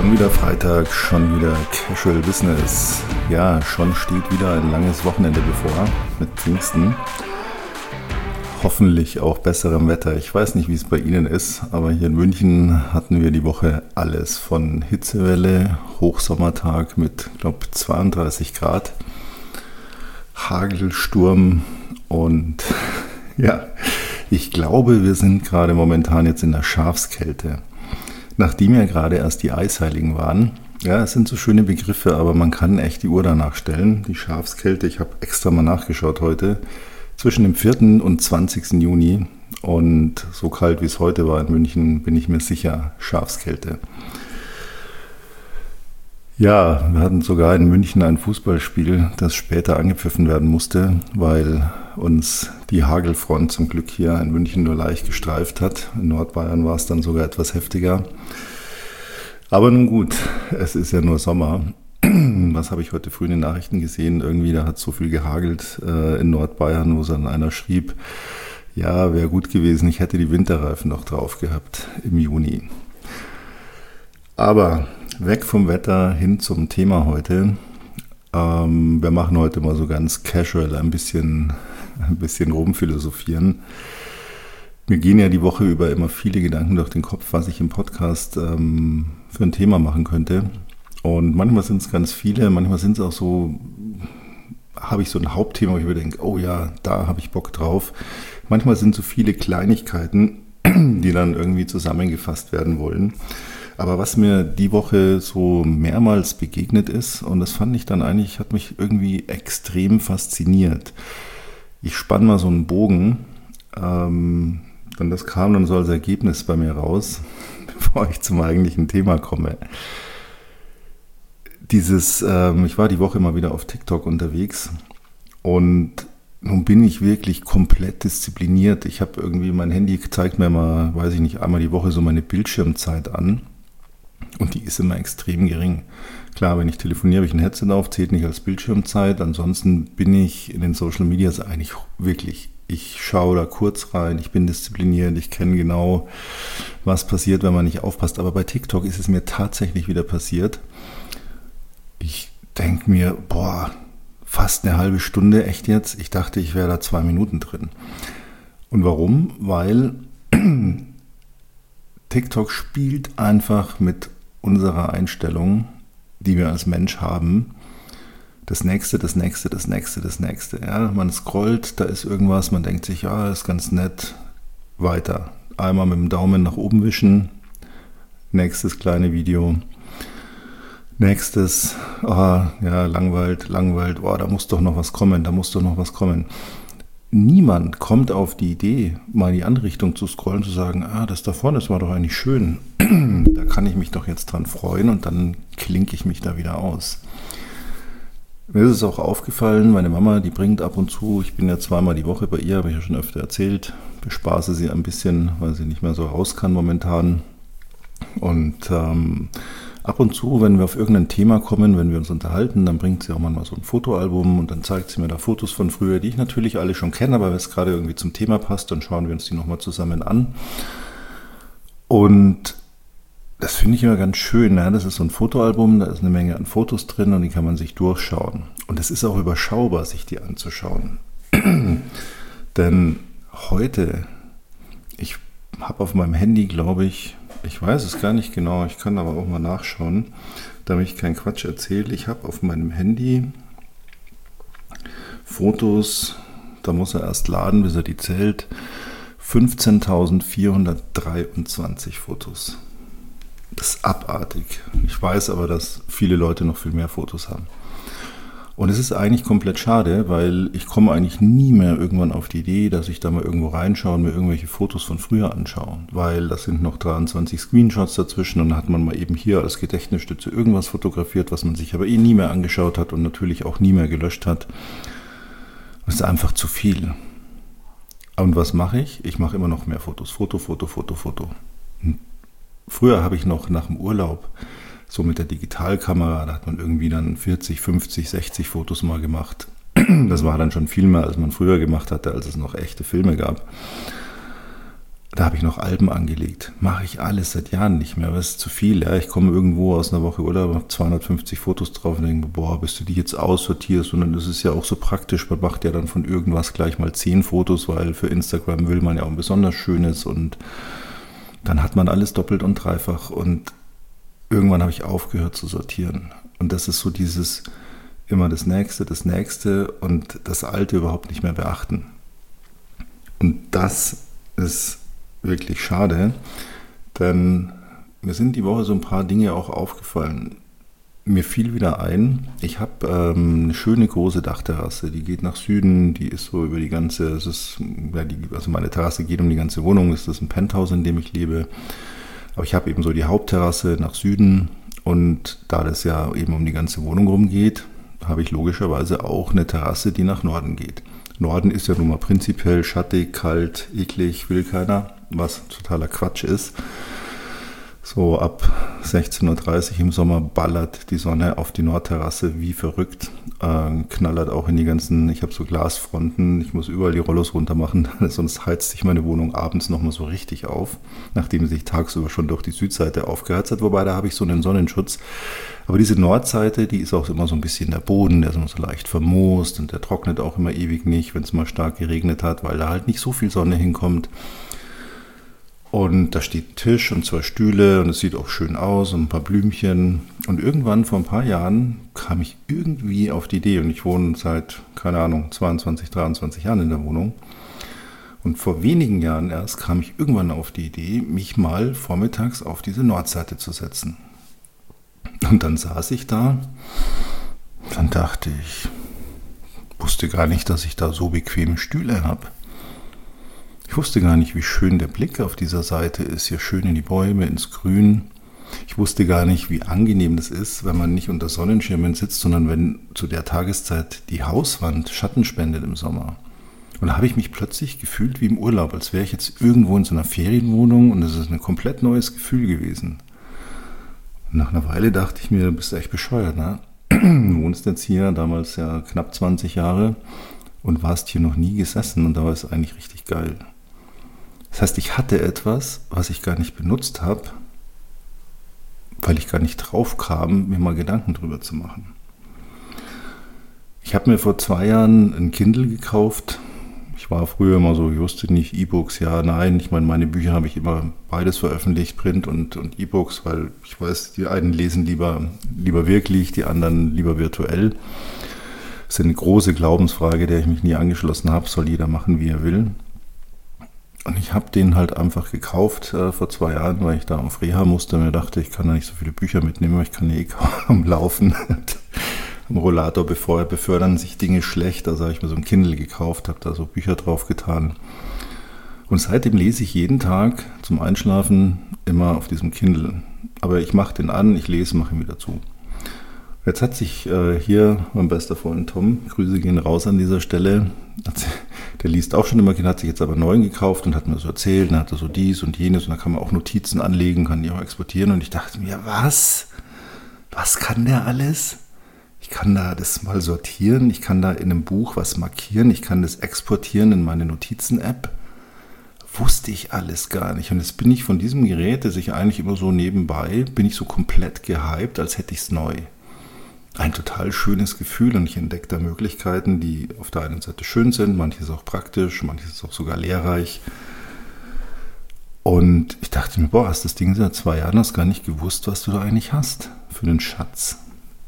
Schon wieder Freitag, schon wieder Casual Business. Ja, schon steht wieder ein langes Wochenende bevor mit Pfingsten. Hoffentlich auch besserem Wetter. Ich weiß nicht, wie es bei Ihnen ist, aber hier in München hatten wir die Woche alles. Von Hitzewelle, Hochsommertag mit, glaube ich, 32 Grad, Hagelsturm und ja, ich glaube, wir sind gerade momentan jetzt in der Schafskälte. Nachdem ja gerade erst die Eisheiligen waren, ja, es sind so schöne Begriffe, aber man kann echt die Uhr danach stellen. Die Schafskälte, ich habe extra mal nachgeschaut heute, zwischen dem 4. und 20. Juni und so kalt wie es heute war in München, bin ich mir sicher, Schafskälte. Ja, wir hatten sogar in München ein Fußballspiel, das später angepfiffen werden musste, weil uns die Hagelfront zum Glück hier in München nur leicht gestreift hat. In Nordbayern war es dann sogar etwas heftiger. Aber nun gut, es ist ja nur Sommer. Was habe ich heute früh in den Nachrichten gesehen? Irgendwie, da hat so viel gehagelt in Nordbayern, wo dann einer schrieb, ja, wäre gut gewesen, ich hätte die Winterreifen noch drauf gehabt im Juni. Aber weg vom Wetter hin zum Thema heute. Wir machen heute mal so ganz casual ein bisschen rumphilosophieren. Mir gehen ja die Woche über immer viele Gedanken durch den Kopf, was ich im Podcast für ein Thema machen könnte. Und manchmal sind es ganz viele, manchmal sind es auch so, habe ich so ein Hauptthema, wo ich mir denke, oh ja, da habe ich Bock drauf. Manchmal sind so viele Kleinigkeiten, die dann irgendwie zusammengefasst werden wollen. Aber was mir die Woche so mehrmals begegnet ist, und das fand ich dann eigentlich, hat mich irgendwie extrem fasziniert. Ich spann mal so einen Bogen, dann das kam dann so als Ergebnis bei mir raus, bevor ich zum eigentlichen Thema komme. Ich war die Woche mal wieder auf TikTok unterwegs und nun bin ich wirklich komplett diszipliniert. Ich habe irgendwie, mein Handy zeigt mir mal, weiß ich nicht, einmal die Woche so meine Bildschirmzeit an. Und die ist immer extrem gering. Klar, wenn ich telefoniere, habe ich ein Headset auf, zählt nicht als Bildschirmzeit. Ansonsten bin ich in den Social Medias eigentlich wirklich, ich schaue da kurz rein, ich bin diszipliniert, ich kenne genau, was passiert, wenn man nicht aufpasst. Aber bei TikTok ist es mir tatsächlich wieder passiert. Ich denke mir, fast eine halbe Stunde, echt jetzt? Ich dachte, ich wäre da 2 Minuten drin. Und warum? Weil TikTok spielt einfach mit unserer Einstellung, die wir als Mensch haben. Das nächste. Ja, man scrollt, da ist irgendwas, man denkt sich, ja, ist ganz nett. Weiter. Einmal mit dem Daumen nach oben wischen. Nächstes kleine Video. Nächstes, langweilt. Da muss doch noch was kommen. Niemand kommt auf die Idee, mal in die andere Richtung zu scrollen, zu sagen, das da vorne, das war doch eigentlich schön. Da kann ich mich doch jetzt dran freuen und dann klinke ich mich da wieder aus. Mir ist es auch aufgefallen, meine Mama, die bringt ab und zu, ich bin ja 2-mal die Woche bei ihr, habe ich ja schon öfter erzählt, bespaße sie ein bisschen, weil sie nicht mehr so raus kann momentan. Und ab und zu, wenn wir auf irgendein Thema kommen, wenn wir uns unterhalten, dann bringt sie auch manchmal so ein Fotoalbum und dann zeigt sie mir da Fotos von früher, die ich natürlich alle schon kenne, aber wenn es gerade irgendwie zum Thema passt, dann schauen wir uns die nochmal zusammen an. Und das finde ich immer ganz schön. Ne? Das ist so ein Fotoalbum, da ist eine Menge an Fotos drin und die kann man sich durchschauen. Und es ist auch überschaubar, sich die anzuschauen. Denn heute, ich habe auf meinem Handy, glaube ich weiß es gar nicht genau, ich kann aber auch mal nachschauen, damit ich keinen Quatsch erzähle. Ich habe auf meinem Handy Fotos, da muss er erst laden, bis er die zählt, 15.423 Fotos. Das ist abartig. Ich weiß aber, dass viele Leute noch viel mehr Fotos haben. Und es ist eigentlich komplett schade, weil ich komme eigentlich nie mehr irgendwann auf die Idee, dass ich da mal irgendwo reinschaue und mir irgendwelche Fotos von früher anschaue. Weil das sind noch 23 Screenshots dazwischen und dann hat man mal eben hier als Gedächtnisstütze irgendwas fotografiert, was man sich aber nie mehr angeschaut hat und natürlich auch nie mehr gelöscht hat. Das ist einfach zu viel. Und was mache ich? Ich mache immer noch mehr Fotos. Foto. Früher habe ich noch nach dem Urlaub so mit der Digitalkamera, da hat man irgendwie dann 40, 50, 60 Fotos mal gemacht. Das war dann schon viel mehr, als man früher gemacht hatte, als es noch echte Filme gab. Da habe ich noch Alben angelegt. Mache ich alles seit Jahren nicht mehr, aber es ist zu viel. Ja. Ich komme irgendwo aus einer Woche Urlaub, habe 250 Fotos drauf und denke, boah, bis du die jetzt aussortierst. Und das ist ja auch so praktisch. Man macht ja dann von irgendwas gleich mal 10 Fotos, weil für Instagram will man ja auch ein besonders schönes. Und dann hat man alles doppelt und dreifach. Und irgendwann habe ich aufgehört zu sortieren. Und das ist so dieses immer das Nächste und das Alte überhaupt nicht mehr beachten. Und das ist wirklich schade, denn mir sind die Woche so ein paar Dinge auch aufgefallen. Mir fiel wieder ein, ich habe eine schöne große Dachterrasse, die geht nach Süden, die ist so über die ganze, also meine Terrasse geht um die ganze Wohnung, es ist ein Penthouse, in dem ich lebe, aber ich habe eben so die Hauptterrasse nach Süden und da das ja eben um die ganze Wohnung rumgeht, habe ich logischerweise auch eine Terrasse, die nach Norden geht. Norden ist ja nun mal prinzipiell schattig, kalt, eklig, will keiner, was totaler Quatsch ist. So ab 16:30 Uhr im Sommer ballert die Sonne auf die Nordterrasse wie verrückt, knallert auch in die ganzen, ich habe so Glasfronten, ich muss überall die Rollos runter machen, sonst heizt sich meine Wohnung abends nochmal so richtig auf, nachdem sie sich tagsüber schon durch die Südseite aufgeheizt hat, wobei da habe ich so einen Sonnenschutz. Aber diese Nordseite, die ist auch immer so ein bisschen der Boden, der ist immer so leicht vermoost und der trocknet auch immer ewig nicht, wenn es mal stark geregnet hat, weil da halt nicht so viel Sonne hinkommt. Und da steht ein Tisch und 2 Stühle und es sieht auch schön aus und ein paar Blümchen. Und irgendwann vor ein paar Jahren kam ich irgendwie auf die Idee und ich wohne seit, keine Ahnung, 22, 23 Jahren in der Wohnung. Und vor wenigen Jahren erst kam ich irgendwann auf die Idee, mich mal vormittags auf diese Nordseite zu setzen. Und dann saß ich da, dann dachte ich, wusste gar nicht, dass ich da so bequeme Stühle habe. Ich wusste gar nicht, wie schön der Blick auf dieser Seite ist, hier schön in die Bäume, ins Grün. Ich wusste gar nicht, wie angenehm das ist, wenn man nicht unter Sonnenschirmen sitzt, sondern wenn zu der Tageszeit die Hauswand Schatten spendet im Sommer. Und da habe ich mich plötzlich gefühlt wie im Urlaub, als wäre ich jetzt irgendwo in so einer Ferienwohnung und das ist ein komplett neues Gefühl gewesen. Und nach einer Weile dachte ich mir, du bist echt bescheuert, ne? Du wohnst jetzt hier, damals ja knapp 20 Jahre und warst hier noch nie gesessen und da war es eigentlich richtig geil. Das heißt, ich hatte etwas, was ich gar nicht benutzt habe, weil ich gar nicht drauf kam, mir mal Gedanken drüber zu machen. Ich habe mir vor 2 Jahren ein Kindle gekauft. Ich war früher immer so, ich wusste nicht, E-Books, ja, nein. Ich meine, meine Bücher habe ich immer beides veröffentlicht, Print und E-Books, weil ich weiß, die einen lesen lieber wirklich, die anderen lieber virtuell. Das ist eine große Glaubensfrage, der ich mich nie angeschlossen habe. Soll jeder machen, wie er will. Und ich habe den halt einfach gekauft vor 2 Jahren, weil ich da auf Reha musste und mir dachte, ich kann da nicht so viele Bücher mitnehmen, weil ich kann ja eh kaum laufen. Am Rollator befördern sich Dinge schlecht. Also habe ich mir so ein Kindle gekauft, habe da so Bücher drauf getan. Und seitdem lese ich jeden Tag zum Einschlafen immer auf diesem Kindle. Aber ich mache den an, ich lese, mache ihn wieder zu. Jetzt hat sich hier mein bester Freund Tom, Grüße gehen raus an dieser Stelle, der liest auch schon immer, hat sich jetzt aber einen neuen gekauft und hat mir so erzählt, dann hat er so dies und jenes und da kann man auch Notizen anlegen, kann die auch exportieren und ich dachte mir, was kann der alles? Ich kann da das mal sortieren, ich kann da in einem Buch was markieren, ich kann das exportieren in meine Notizen-App. Wusste ich alles gar nicht und jetzt bin ich von diesem Gerät, das ich eigentlich immer so nebenbei, bin ich so komplett gehypt, als hätte ich es neu. Ein total schönes Gefühl und ich entdecke da Möglichkeiten, die auf der einen Seite schön sind, manches auch praktisch, manches auch sogar lehrreich. Und ich dachte mir, boah, hast das Ding seit 2 Jahren, hast gar nicht gewusst, was du da eigentlich hast für einen Schatz.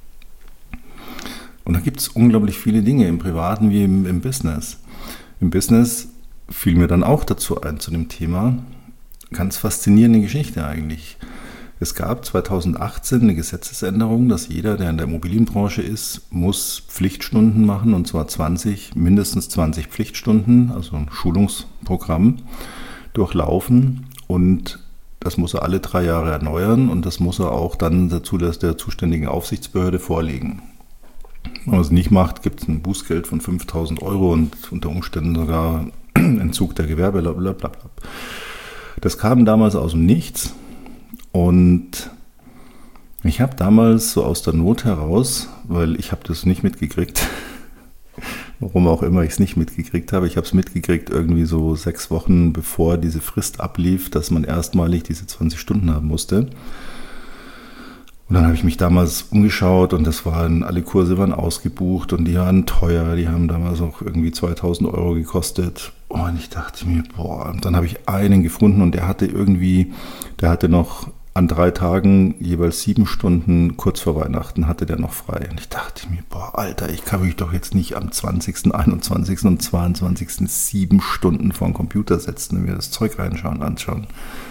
Und da gibt es unglaublich viele Dinge, im Privaten wie im Business. Im Business fiel mir dann auch dazu ein, zu dem Thema, ganz faszinierende Geschichte eigentlich. Es gab 2018 eine Gesetzesänderung, dass jeder, der in der Immobilienbranche ist, muss Pflichtstunden machen, und zwar mindestens 20 Pflichtstunden, also ein Schulungsprogramm, durchlaufen. Und das muss er alle 3 Jahre erneuern und das muss er auch dann der zuständigen Aufsichtsbehörde vorlegen. Wenn man es nicht macht, gibt es ein Bußgeld von 5.000 € und unter Umständen sogar Entzug der Gewerbe, blablabla. Das kam damals aus dem Nichts. Und ich habe damals so aus der Not heraus, weil ich habe das nicht mitgekriegt, Warum auch immer ich es nicht mitgekriegt habe. Ich habe es mitgekriegt irgendwie so 6 Wochen bevor diese Frist ablief, dass man erstmalig diese 20 Stunden haben musste. Und dann habe ich mich damals umgeschaut und alle Kurse waren ausgebucht und die waren teuer. Die haben damals auch irgendwie 2.000 Euro gekostet. Und ich dachte mir, boah, und dann habe ich einen gefunden und der hatte noch an 3 Tagen jeweils 7 Stunden, kurz vor Weihnachten hatte der noch frei. Und ich dachte mir, boah, Alter, ich kann mich doch jetzt nicht am 20., 21. und 22. 7 Stunden vor den Computer setzen und mir das Zeug anschauen.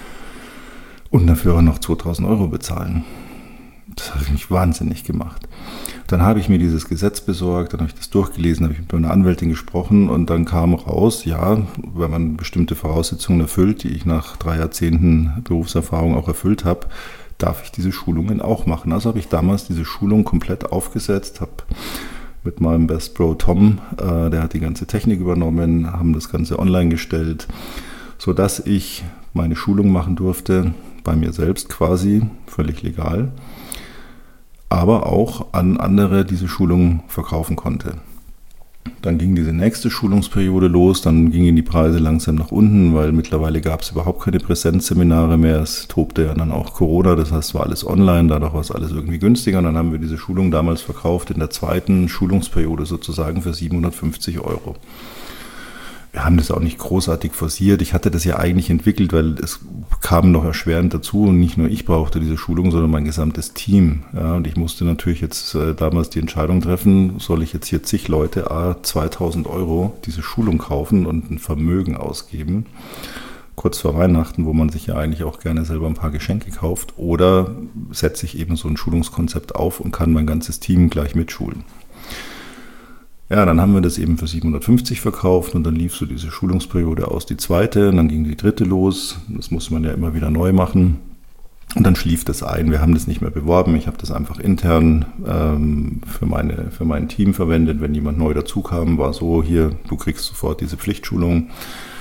Und dafür auch noch 2.000 Euro bezahlen. Das hat mich wahnsinnig gemacht. Dann habe ich mir dieses Gesetz besorgt, dann habe ich das durchgelesen, habe ich mit meiner Anwältin gesprochen und dann kam raus, ja, wenn man bestimmte Voraussetzungen erfüllt, die ich nach 3 Jahrzehnten Berufserfahrung auch erfüllt habe, darf ich diese Schulungen auch machen. Also habe ich damals diese Schulung komplett aufgesetzt, habe mit meinem Best Bro Tom, der hat die ganze Technik übernommen, haben das Ganze online gestellt, sodass ich meine Schulung machen durfte, bei mir selbst quasi, völlig legal, aber auch an andere diese Schulung verkaufen konnte. Dann ging diese nächste Schulungsperiode los, dann gingen die Preise langsam nach unten, weil mittlerweile gab es überhaupt keine Präsenzseminare mehr. Es tobte ja dann auch Corona, das heißt, es war alles online, dadurch war es alles irgendwie günstiger. Und dann haben wir diese Schulung damals verkauft in der zweiten Schulungsperiode sozusagen für 750 Euro. Wir haben das auch nicht großartig forciert. Ich hatte das ja eigentlich entwickelt, weil es kam noch erschwerend dazu und nicht nur ich brauchte diese Schulung, sondern mein gesamtes Team. Ja, und ich musste natürlich jetzt damals die Entscheidung treffen, soll ich jetzt hier zig Leute 2.000 Euro diese Schulung kaufen und ein Vermögen ausgeben, kurz vor Weihnachten, wo man sich ja eigentlich auch gerne selber ein paar Geschenke kauft, oder setze ich eben so ein Schulungskonzept auf und kann mein ganzes Team gleich mitschulen. Ja, dann haben wir das eben für 750 verkauft und dann lief so diese Schulungsperiode aus, die zweite, und dann ging die dritte los. Das muss man ja immer wieder neu machen. Und dann schlief das ein. Wir haben das nicht mehr beworben. Ich habe das einfach intern für mein Team verwendet. Wenn jemand neu dazu kam, war so, hier, du kriegst sofort diese Pflichtschulung.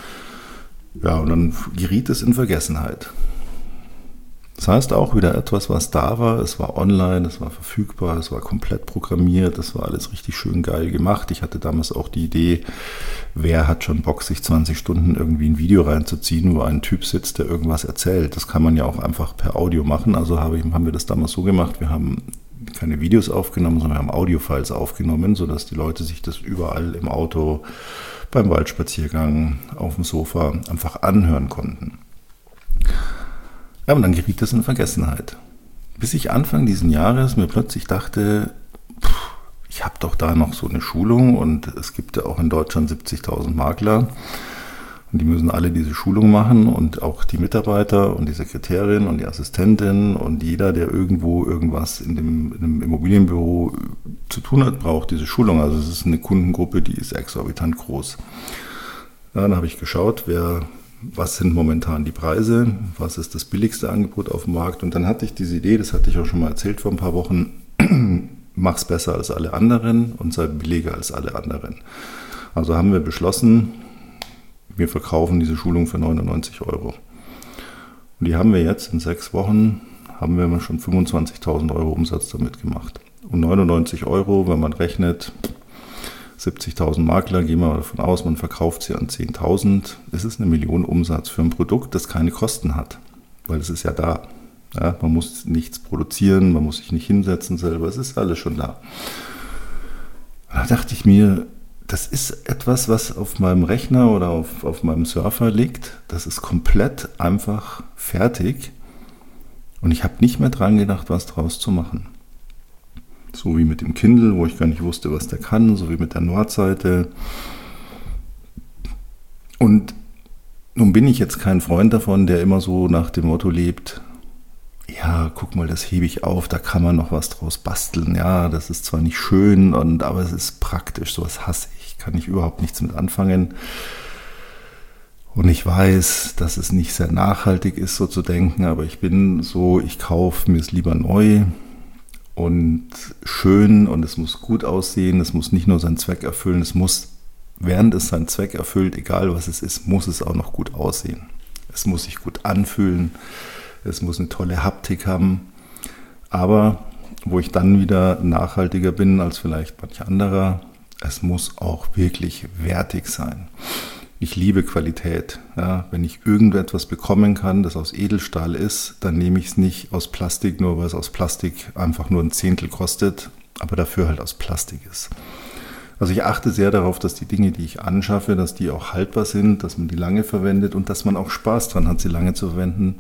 Ja, und dann geriet es in Vergessenheit. Das heißt auch wieder etwas, was da war, es war online, es war verfügbar, es war komplett programmiert, es war alles richtig schön geil gemacht. Ich hatte damals auch die Idee, wer hat schon Bock, sich 20 Stunden irgendwie ein Video reinzuziehen, wo ein Typ sitzt, der irgendwas erzählt. Das kann man ja auch einfach per Audio machen. Also haben wir das damals so gemacht, wir haben keine Videos aufgenommen, sondern wir haben Audiofiles aufgenommen, sodass die Leute sich das überall im Auto, beim Waldspaziergang, auf dem Sofa einfach anhören konnten. Ja, und dann geriet das in Vergessenheit. Bis ich Anfang diesen Jahres mir plötzlich dachte, ich habe doch da noch so eine Schulung und es gibt ja auch in Deutschland 70.000 Makler und die müssen alle diese Schulung machen und auch die Mitarbeiter und die Sekretärin und die Assistentin und jeder, der irgendwo irgendwas in einem Immobilienbüro zu tun hat, braucht diese Schulung. Also es ist eine Kundengruppe, die ist exorbitant groß. Ja, dann habe ich geschaut, was sind momentan die Preise, was ist das billigste Angebot auf dem Markt. Und dann hatte ich diese Idee, das hatte ich auch schon mal erzählt vor ein paar Wochen, mach's besser als alle anderen und sei billiger als alle anderen. Also haben wir beschlossen, wir verkaufen diese Schulung für 99 Euro. Und die haben wir jetzt in 6 Wochen, haben wir schon 25.000 Euro Umsatz damit gemacht. Und 99 Euro, wenn man rechnet, 70.000 Makler, gehen wir mal davon aus, man verkauft sie an 10.000. Es ist 1 Million Umsatz für ein Produkt, das keine Kosten hat, weil es ist ja da. Ja, man muss nichts produzieren, man muss sich nicht hinsetzen selber, es ist alles schon da. Und da dachte ich mir, das ist etwas, was auf meinem Rechner oder auf meinem Surfer liegt. Das ist komplett einfach fertig und ich habe nicht mehr dran gedacht, was draus zu machen. So wie mit dem Kindle, wo ich gar nicht wusste, was der kann, so wie mit der Nordseite. Und nun bin ich jetzt kein Freund davon, der immer so nach dem Motto lebt, ja, guck mal, das hebe ich auf, da kann man noch was draus basteln. Ja, das ist zwar nicht schön, aber es ist praktisch, sowas hasse ich, kann ich überhaupt nichts mit anfangen. Und ich weiß, dass es nicht sehr nachhaltig ist, so zu denken, aber ich bin so, ich kaufe mir es lieber neu und schön und es muss gut aussehen, es muss nicht nur seinen Zweck erfüllen, es muss, während es seinen Zweck erfüllt, egal was es ist, muss es auch noch gut aussehen. Es muss sich gut anfühlen, es muss eine tolle Haptik haben, aber wo ich dann wieder nachhaltiger bin als vielleicht manch anderer, es muss auch wirklich wertig sein. Ich liebe Qualität. Ja, wenn ich irgendetwas bekommen kann, das aus Edelstahl ist, dann nehme ich es nicht aus Plastik, nur weil es aus Plastik einfach nur ein Zehntel kostet, aber dafür halt aus Plastik ist. Also ich achte sehr darauf, dass die Dinge, die ich anschaffe, dass die auch haltbar sind, dass man die lange verwendet und dass man auch Spaß dran hat, sie lange zu verwenden.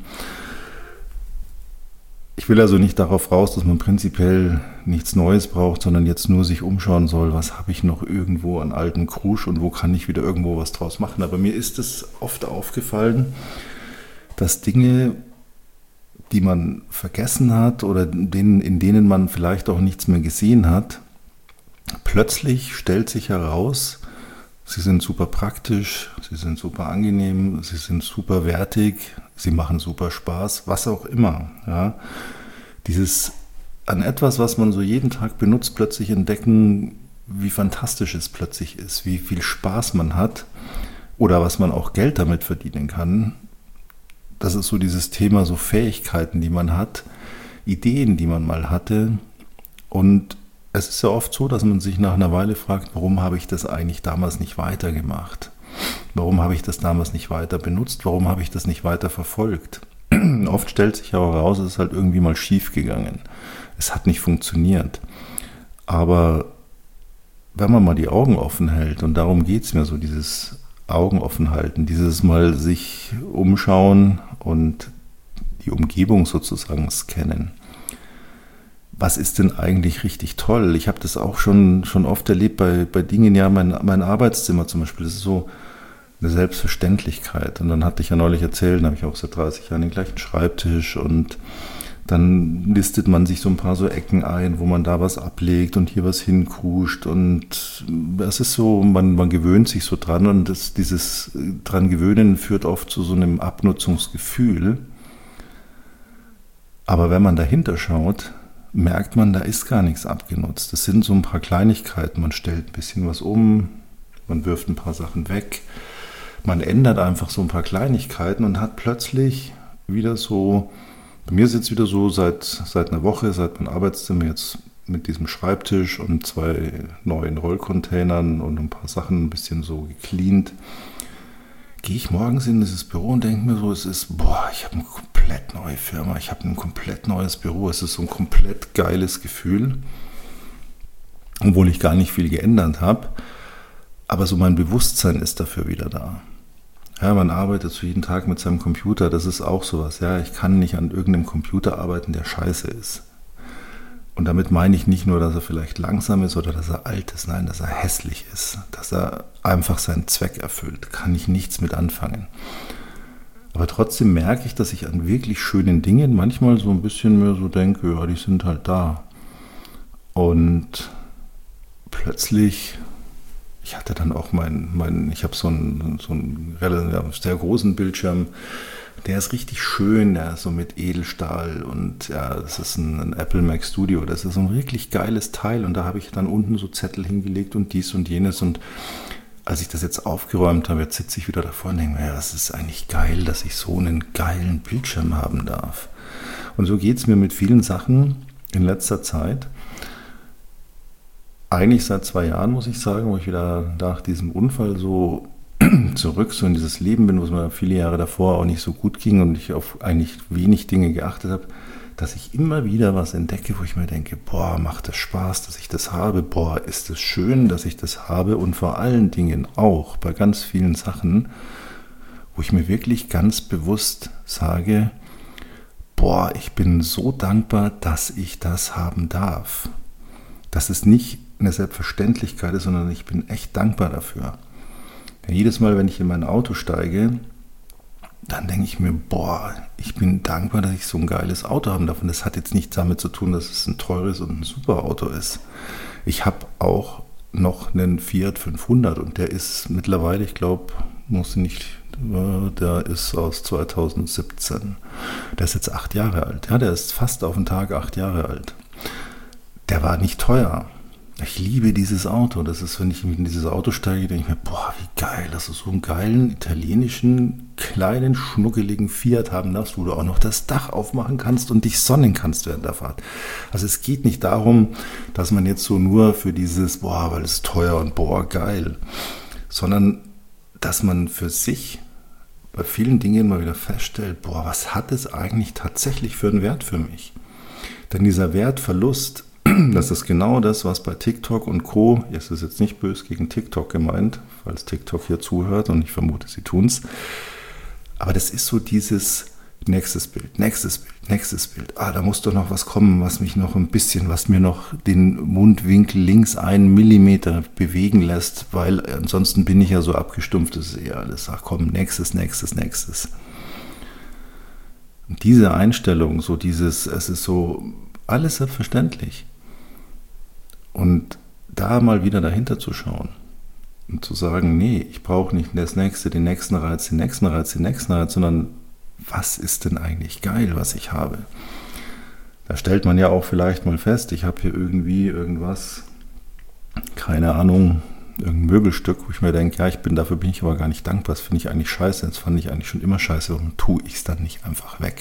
Ich will also nicht darauf raus, dass man prinzipiell nichts Neues braucht, sondern jetzt nur sich umschauen soll, was habe ich noch irgendwo an alten Krusch und wo kann ich wieder irgendwo was draus machen. Aber mir ist es oft aufgefallen, dass Dinge, die man vergessen hat oder in denen man vielleicht auch nichts mehr gesehen hat, plötzlich stellt sich heraus, sie sind super praktisch, sie sind super angenehm, sie sind super wertig, sie machen super Spaß, was auch immer. Ja. Dieses an etwas, was man so jeden Tag benutzt, plötzlich entdecken, wie fantastisch es plötzlich ist, wie viel Spaß man hat oder was man auch Geld damit verdienen kann. Das ist so dieses Thema, so Fähigkeiten, die man hat, Ideen, die man mal hatte. Und es ist ja oft so, dass man sich nach einer Weile fragt, warum habe ich das eigentlich damals nicht weitergemacht? Warum habe ich das damals nicht weiter benutzt? Warum habe ich das nicht weiter verfolgt? Oft stellt sich aber heraus, es ist halt irgendwie mal schief gegangen. Es hat nicht funktioniert. Aber wenn man mal die Augen offen hält, und darum geht es mir so, dieses Augen offen halten, dieses Mal sich umschauen und die Umgebung sozusagen scannen. Was ist denn eigentlich richtig toll? Ich habe das auch schon oft erlebt bei Dingen, ja, mein Arbeitszimmer zum Beispiel, das ist so eine Selbstverständlichkeit. Und dann hatte ich ja neulich erzählt, habe ich auch seit 30 Jahren den gleichen Schreibtisch und dann listet man sich so ein paar so Ecken ein, wo man da was ablegt und hier was hinkuscht und es ist so, man gewöhnt sich so dran und dieses dran gewöhnen führt oft zu so einem Abnutzungsgefühl. Aber wenn man dahinter schaut, merkt man, da ist gar nichts abgenutzt. Das sind so ein paar Kleinigkeiten. Man stellt ein bisschen was um, man wirft ein paar Sachen weg, man ändert einfach so ein paar Kleinigkeiten und hat plötzlich wieder so, bei mir ist es jetzt wieder so, seit einer Woche, seit mein Arbeitszimmer jetzt mit diesem Schreibtisch und 2 neuen Rollcontainern und ein paar Sachen ein bisschen so gecleant, gehe ich morgens in dieses Büro und denke mir so, ich habe eine komplett neue Firma, ich habe ein komplett neues Büro, es ist so ein komplett geiles Gefühl, obwohl ich gar nicht viel geändert habe, aber so mein Bewusstsein ist dafür wieder da. Ja, man arbeitet so jeden Tag mit seinem Computer, das ist auch sowas, ja, ich kann nicht an irgendeinem Computer arbeiten, der scheiße ist. Und damit meine ich nicht nur, dass er vielleicht langsam ist oder dass er alt ist, nein, dass er hässlich ist, dass er einfach seinen Zweck erfüllt, kann ich nichts mit anfangen. Aber trotzdem merke ich, dass ich an wirklich schönen Dingen manchmal so ein bisschen mehr so denke, ja, die sind halt da. Und plötzlich, ich hatte dann auch ich habe so einen relativ sehr großen Bildschirm, der ist richtig schön, der ist so mit Edelstahl und ja, das ist ein Apple Mac Studio, das ist so ein wirklich geiles Teil und da habe ich dann unten so Zettel hingelegt und dies und jenes und als ich das jetzt aufgeräumt habe, jetzt sitze ich wieder davor und denke mir, ja, das ist eigentlich geil, dass ich so einen geilen Bildschirm haben darf. Und so geht es mir mit vielen Sachen in letzter Zeit. Eigentlich seit 2 Jahren, muss ich sagen, wo ich wieder nach diesem Unfall so zurück so in dieses Leben bin, wo es mir viele Jahre davor auch nicht so gut ging und ich auf eigentlich wenig Dinge geachtet habe, dass ich immer wieder was entdecke, wo ich mir denke, boah, macht das Spaß, dass ich das habe, boah, ist es schön, dass ich das habe und vor allen Dingen auch bei ganz vielen Sachen, wo ich mir wirklich ganz bewusst sage, boah, ich bin so dankbar, dass ich das haben darf. Dass es nicht eine Selbstverständlichkeit ist, sondern ich bin echt dankbar dafür. Ja, jedes Mal, wenn ich in mein Auto steige, dann denke ich mir, boah, ich bin dankbar, dass ich so ein geiles Auto haben darf. Und das hat jetzt nichts damit zu tun, dass es ein teures und ein super Auto ist. Ich habe auch noch einen Fiat 500 und der ist mittlerweile, ich glaube, der ist aus 2017. Der ist jetzt 8 Jahre alt. Ja, der ist fast auf den Tag 8 Jahre alt. Der war nicht teuer. Ich liebe dieses Auto. Das ist, wenn ich in dieses Auto steige, denke ich mir, boah, wie geil, dass du so einen geilen italienischen, kleinen, schnuckeligen Fiat haben darfst, wo du auch noch das Dach aufmachen kannst und dich sonnen kannst während der Fahrt. Also es geht nicht darum, dass man jetzt so nur für dieses, boah, weil es teuer und boah, geil, sondern dass man für sich bei vielen Dingen mal wieder feststellt, boah, was hat es eigentlich tatsächlich für einen Wert für mich? Denn dieser Wertverlust, das ist genau das, was bei TikTok und Co., es ist jetzt nicht böse gegen TikTok gemeint, falls TikTok hier zuhört und ich vermute, sie tun es, aber das ist so dieses nächstes Bild, nächstes Bild, nächstes Bild. Da muss doch noch was kommen, was mich noch ein bisschen, was mir noch den Mundwinkel links 1 Millimeter bewegen lässt, weil ansonsten bin ich ja so abgestumpft, das ist eher alles, ach komm, nächstes, nächstes, nächstes. Und diese Einstellung, so dieses, es ist so alles selbstverständlich. Und da mal wieder dahinter zu schauen und zu sagen, nee, ich brauche nicht das nächste, den nächsten Reiz, den nächsten Reiz, den nächsten Reiz, sondern was ist denn eigentlich geil, was ich habe? Da stellt man ja auch vielleicht mal fest, ich habe hier irgendwie irgendwas, keine Ahnung, irgendein Möbelstück, wo ich mir denke, ja, dafür bin ich aber gar nicht dankbar, das finde ich eigentlich scheiße, das fand ich eigentlich schon immer scheiße, warum tue ich es dann nicht einfach weg?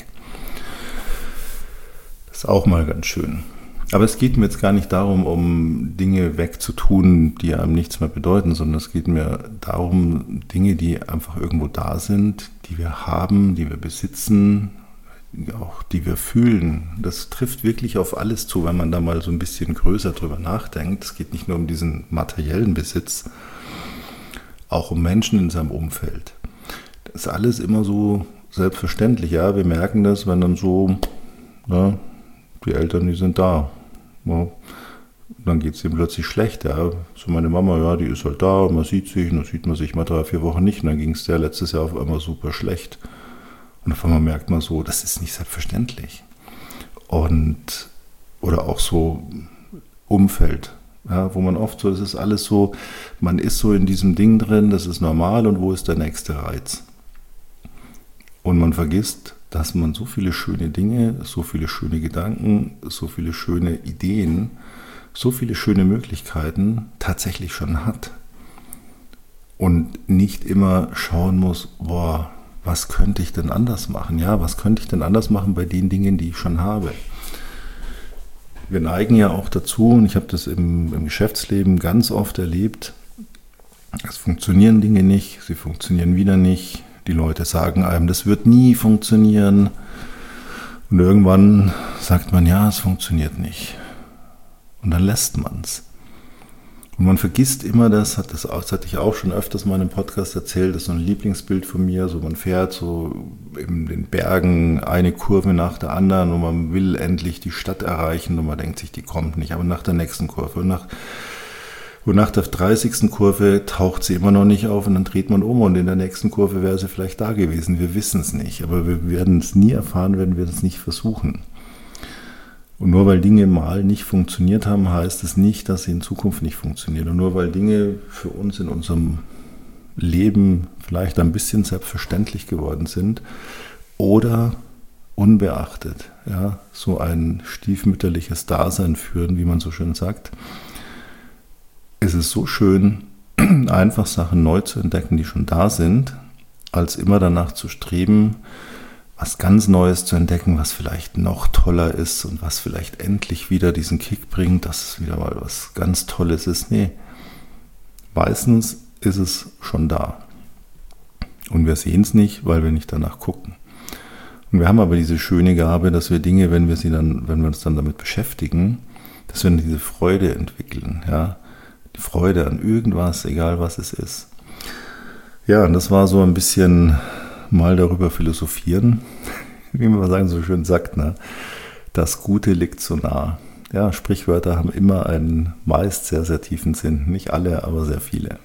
Das ist auch mal ganz schön. Aber es geht mir jetzt gar nicht darum, um Dinge wegzutun, die einem nichts mehr bedeuten, sondern es geht mir darum, Dinge, die einfach irgendwo da sind, die wir haben, die wir besitzen, auch die wir fühlen. Das trifft wirklich auf alles zu, wenn man da mal so ein bisschen größer drüber nachdenkt. Es geht nicht nur um diesen materiellen Besitz, auch um Menschen in seinem Umfeld. Das ist alles immer so selbstverständlich. Ja, wir merken das, wenn dann so, na, die Eltern, die sind da. Ja, dann geht es ihm plötzlich schlecht. Ja. So meine Mama, ja, die ist halt da, man sieht sich, und dann sieht man sich mal 3-4 Wochen nicht. Und dann ging es der letztes Jahr auf einmal super schlecht. Und auf einmal merkt man so, das ist nicht selbstverständlich. Und, oder auch so Umfeld, ja, wo man oft so, es ist alles so, man ist so in diesem Ding drin, das ist normal und wo ist der nächste Reiz? Und man vergisst, dass man so viele schöne Dinge, so viele schöne Gedanken, so viele schöne Ideen, so viele schöne Möglichkeiten tatsächlich schon hat. Und nicht immer schauen muss, boah, was könnte ich denn anders machen? Ja, was könnte ich denn anders machen bei den Dingen, die ich schon habe? Wir neigen ja auch dazu, und ich habe das im Geschäftsleben ganz oft erlebt, es funktionieren Dinge nicht, sie funktionieren wieder nicht. Die Leute sagen einem, das wird nie funktionieren. Und irgendwann sagt man, ja, es funktioniert nicht. Und dann lässt man es. Und man vergisst immer das hatte ich auch schon öfters mal in einem Podcast erzählt, das ist so ein Lieblingsbild von mir, so man fährt so in den Bergen eine Kurve nach der anderen und man will endlich die Stadt erreichen und man denkt sich, die kommt nicht, aber nach der nächsten Kurve und nach der 30. Kurve taucht sie immer noch nicht auf und dann dreht man um und in der nächsten Kurve wäre sie vielleicht da gewesen. Wir wissen es nicht, aber wir werden es nie erfahren, wenn wir es nicht versuchen. Und nur weil Dinge mal nicht funktioniert haben, heißt es nicht, dass sie in Zukunft nicht funktionieren. Und nur weil Dinge für uns in unserem Leben vielleicht ein bisschen selbstverständlich geworden sind oder unbeachtet, ja, so ein stiefmütterliches Dasein führen, wie man so schön sagt, ist es so schön, einfach Sachen neu zu entdecken, die schon da sind, als immer danach zu streben, was ganz Neues zu entdecken, was vielleicht noch toller ist und was vielleicht endlich wieder diesen Kick bringt, dass es wieder mal was ganz Tolles ist. Nee, meistens ist es schon da. Und wir sehen es nicht, weil wir nicht danach gucken. Und wir haben aber diese schöne Gabe, dass wir Dinge, wenn wir uns dann damit beschäftigen, dass wir diese Freude entwickeln, ja, die Freude an irgendwas, egal was es ist. Ja, und das war so ein bisschen mal darüber philosophieren, wie man sagen so schön sagt, ne? Das Gute liegt so nah. Ja, Sprichwörter haben immer einen meist sehr, sehr tiefen Sinn. Nicht alle, aber sehr viele.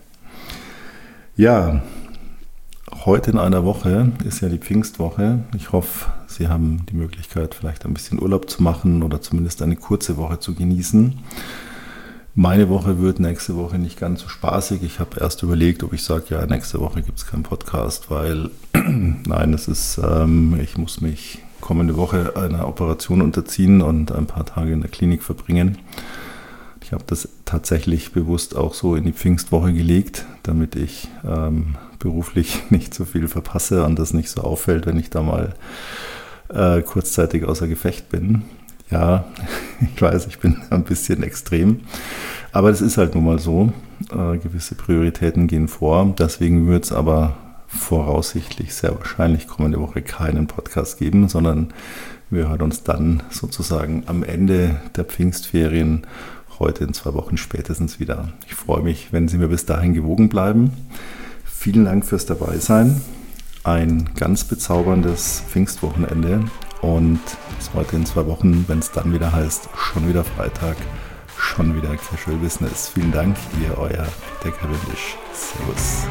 Ja, heute in einer Woche ist ja die Pfingstwoche. Ich hoffe, Sie haben die Möglichkeit, vielleicht ein bisschen Urlaub zu machen oder zumindest eine kurze Woche zu genießen. Meine Woche wird nächste Woche nicht ganz so spaßig. Ich habe erst überlegt, ob ich sage, ja, nächste Woche gibt es keinen Podcast, weil, nein, ich muss mich kommende Woche einer Operation unterziehen und ein paar Tage in der Klinik verbringen. Ich Ich habe das tatsächlich bewusst auch so in die Pfingstwoche gelegt, damit ich beruflich nicht so viel verpasse und das nicht so auffällt, wenn ich da mal kurzzeitig außer Gefecht bin. Ja, ich weiß, ich bin ein bisschen extrem, aber das ist halt nun mal so. Gewisse Prioritäten gehen vor, deswegen wird es aber voraussichtlich sehr wahrscheinlich kommende Woche keinen Podcast geben, sondern wir hören uns dann sozusagen am Ende der Pfingstferien heute in 2 Wochen spätestens wieder. Ich freue mich, wenn Sie mir bis dahin gewogen bleiben. Vielen Dank fürs Dabeisein. Ein ganz bezauberndes Pfingstwochenende und bis heute in 2 Wochen, wenn es dann wieder heißt, schon wieder Freitag, schon wieder Casual Business. Vielen Dank, ihr euer Peter Cavendish. Servus.